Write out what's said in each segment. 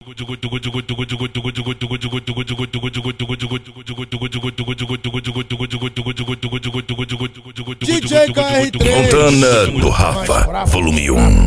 DJ KR3 Montana do Rafa, volume 1.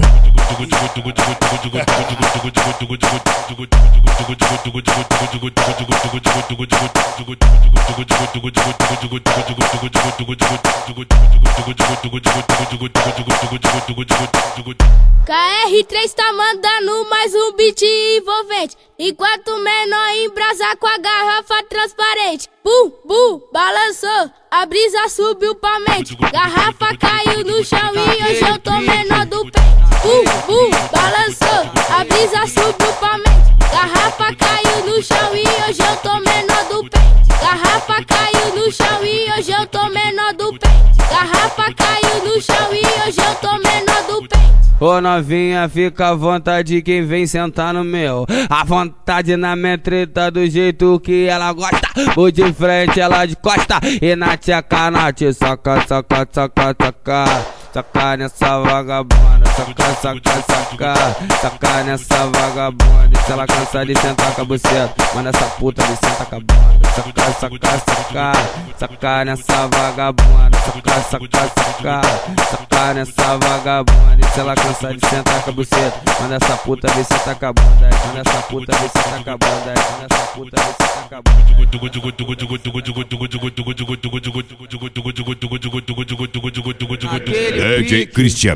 KR3 tá mandando mais um beat envolvente, enquanto o menor embrasa com a garrafa transparente. Bum, bum, balançou, a brisa subiu pra mente. Garrafa caiu no chão e hoje eu tô menor do peito. Bum, bum, balançou, a brisa subiu pra mente. Garrafa caiu no chão e hoje eu tô menor do peito. Garrafa caiu no chão e hoje eu tô menor do peito. Garrafa caiu no chão e hoje eu tô menor do peito. Ô novinha, fica à vontade, quem vem sentar no meu. À vontade na minha treta, do jeito que ela gosta. Vou de frente, ela de costa. E na tcheca, na te saca, saca, saca, saca. Saca nessa vagabunda, saca, saca, saca. Saca nessa vagabunda. Se ela cansa de sentar com a buceta, manda essa puta de sentar com a bunda. Saca, saca, saca. Saca nessa vagabunda, saca, saca, saca. Saca nessa vagabunda. Se ela cansa de sentar com a buceta, manda essa puta de sentar com a bunda. Manda essa puta de sentar com a bunda. Manda essa puta de sentar com a bunda. DJ Christian.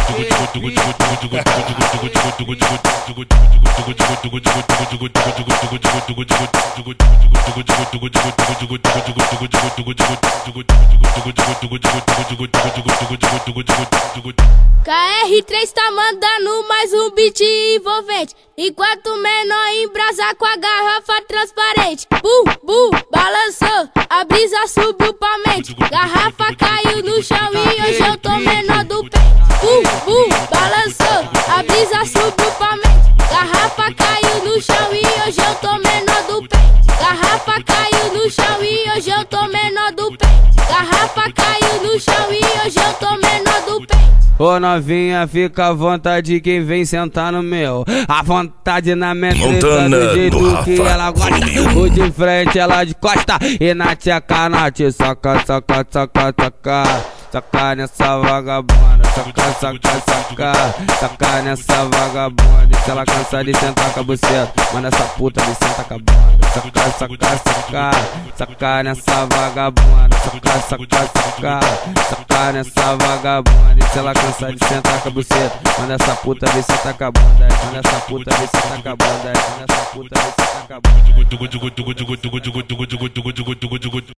KR3 tá mandando mais um beat envolvente, enquanto o menor embrasa com a garrafa transparente. Bum, bum, balançou, a brisa subiu pra mente. Garrafa caiu no chão e hoje eu tô menor do peito. Bum, bum, balançou, a brisa subiu pra mente. Garrafa caiu no chão e hoje eu tô menor do peito. Garrafa caiu no chão e hoje eu tô menor do peito. Garrafa caiu no chão e hoje eu tô menor do peito. Ô novinha, fica à vontade, quem vem sentar no meu. À vontade na minha treta, do jeito que ela gosta. Vou de frente, ela de costa. E na tcheca, na te saca, saca, saca, saca. Saca nessa vagabunda, saca, saca, saca. Saca nessa vagabunda. Se ela cansa de sentar com a buceta, manda essa puta de sentar com a bunda. Saca, saca, saca. Saca nessa vagabunda, saca, saca, saca. Saca nessa vagabunda. Se ela cansa de sentar com a buceta, manda essa puta de sentar com a bunda. Manda essa puta de sentar com a bunda. Manda essa puta de sentar com a bunda.